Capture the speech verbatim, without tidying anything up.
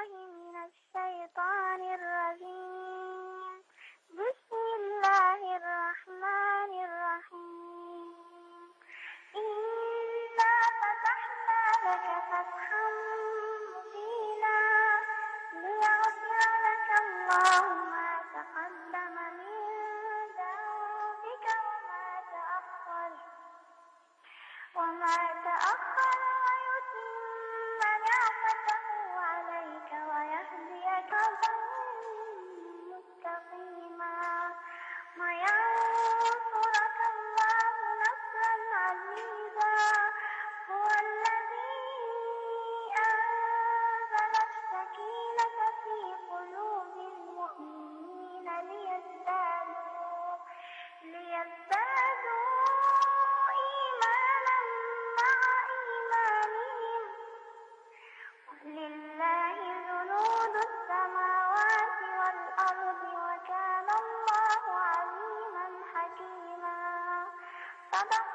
بالله من الشيطان الرجيم. بسم الله الرحمن الرحيم. إنا فتحنا لك فتحا مبينا ليغفر لك الله ما تقدم من ذنبك وما تأخر وما تأخر ويتم نعمته عليك ويهديك صراطا مستقيما وينصرك الله نصرا عزيزا. هو الذي أنزل السكينة في قلوب المؤمنين ليزدادوا ليزدادوا إيمانا مع إيمانهم. لله جنود السماوات والأرض وكان الله عليما حكيما. صدق